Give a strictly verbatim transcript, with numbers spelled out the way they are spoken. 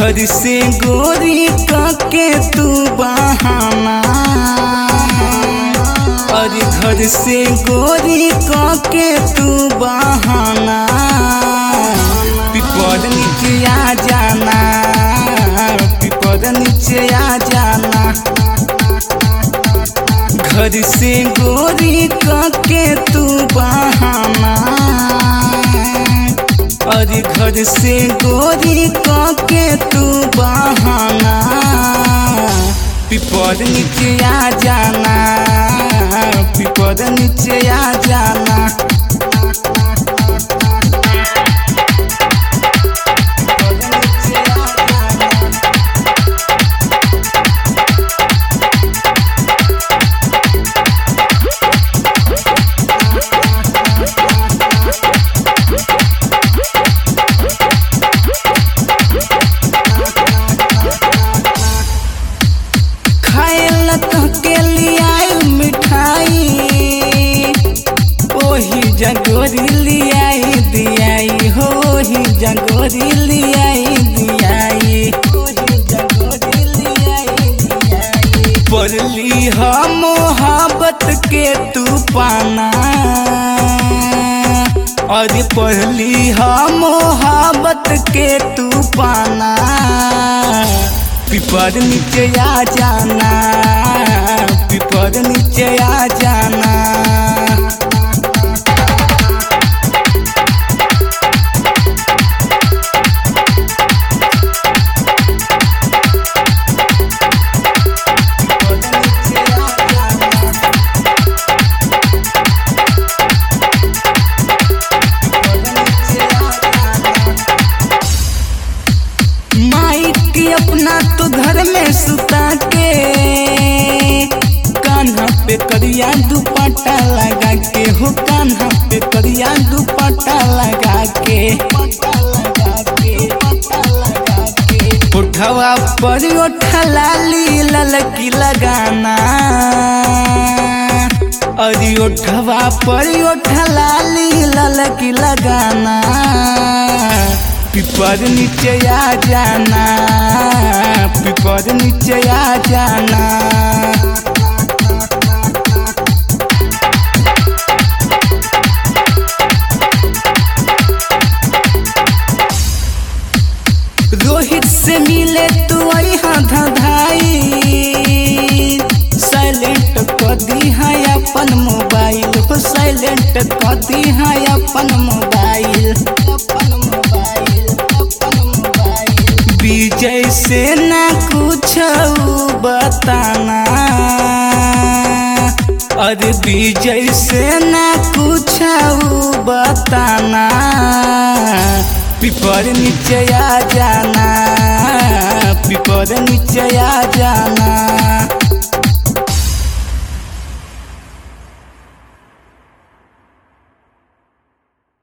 घर से गोरी काके तू बहाना, और घर से गोरी काके तू बहाना, पिपर नीचे आ जाना, पिपर नीचे आ जाना। घर से गोरी काके तू बहाना, और घर से गोरी काके तू बहाना, पिपर नीचे आ जाना, पिपर नीचे आ जाना। के लियाई मिठाई ओही जगोरी लियाई दियाई, हो ही जगोरी लियाई दियाई, ओही जगोरी लियाई दियाई। पढ़ली हम मोहब्बत के तू पाना, और पढ़ली हम मोहब्बत के तू पाना, पिपर नीचे आ जाना, पिपर नीचे आ जाना। अपना तो घर में सुता के, कान्हा पे करिया दुपट्टा लगा के, हो कान्हा पे करिया दुपट्टा लगा के, उठवा पर उठा लाली ललकी लगाना, और उठवा पर उठा लाली ललकी लगाना, पिपर नीचे आ जाना, पिपर नीचे आ जाना। रोहित से मिले तू यहाँ धधाई, साइलेंट कर दी है अपन मोबाइल, हो साइलेंट कर दी है अपन मोबाइल, अपन मोबाइल। विजय से ना कुछ बताना, और विजय से ना कुछ बताना, पिपर नीचे आ जाना, पिपर नीचे आ जाना।